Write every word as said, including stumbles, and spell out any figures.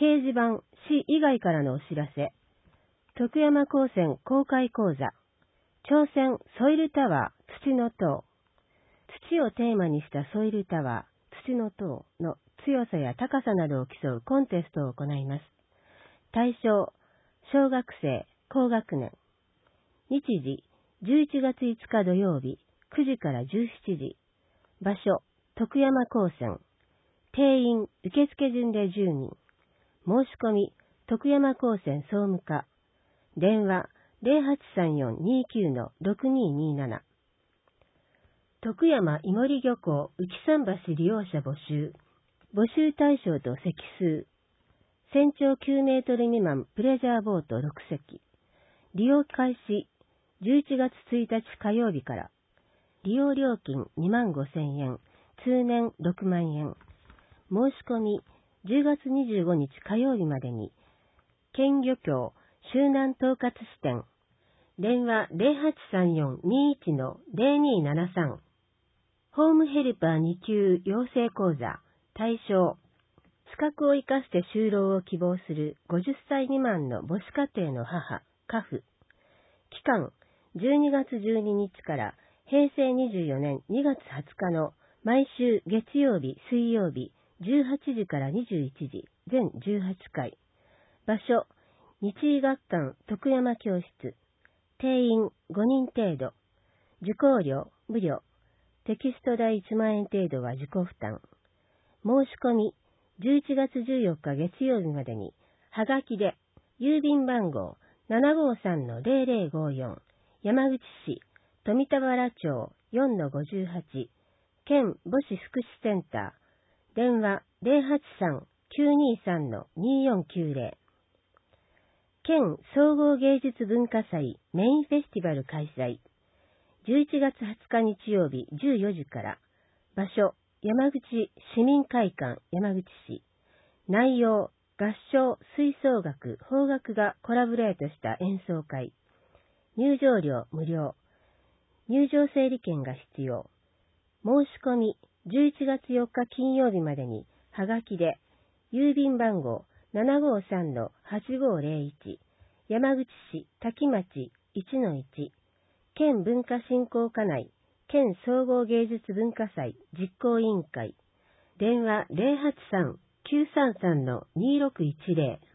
掲示板、市以外からのお知らせ。徳山高専公開講座。挑戦ソイルタワー土の塔。土をテーマにしたソイルタワー土の塔の強さや高さなどを競うコンテストを行います。対象、小学生、高学年。日時、じゅういちがついつか土曜日、くじからじゅうしちじ。場所、徳山高専。定員、受付順でじゅうにん。申し込み、徳山高専総務課。電話、ゼロはちさんよん にきゅう ろくにーにーなな。徳山井森漁港浮桟橋利用者募集。募集対象と席数。全長きゅうメートル未満プレジャーボートろくせき。利用開始、じゅういちがつついたち火曜日から。利用料金にまんごせんえん、通年ろくまんえん。申し込み、じゅうがつにじゅうごにち火曜日までに。県漁協、周南統括支店。電話ゼロはちさんよん にいち ゼロにーななさん。ホームヘルパーにきゅう養成講座。対象。資格を生かして就労を希望するごじゅっさい未満の母子家庭の母、家父。期間、じゅうにがつじゅうににちからへいせいにじゅうよねんにがつはつかの毎週月曜日、水曜日、じゅうはちじからにじゅういちじ、全じゅうはちかい。場所、日医学館徳山教室。定員ごにん程度。受講料無料。テキスト代いちまんえん程度は自己負担。申し込み、じゅういちがつじゅうよっか月曜日までに、はがきで、郵便番号 ななごさんのゼロゼロごよん、山口市、富田原町 よんのごじゅうはち、県母子福祉センター、電話ゼロはちさん きゅうにーさんのにーよんきゅうゼロ。県総合芸術文化祭メインフェスティバル開催。じゅういちがつはつか日曜日じゅうよじから。場所、山口市民会館山口市。内容、合唱、吹奏楽、邦楽がコラボレートした演奏会。入場料無料。入場整理券が必要。申し込み、じゅういちがつよっか金曜日までに、はがきで、郵便番号 ななごさんのはちごゼロいち、山口市滝町 いちのいち、県文化振興課内、県総合芸術文化祭実行委員会、電話ゼロはちさん きゅうさんさんのにーろくいちゼロ。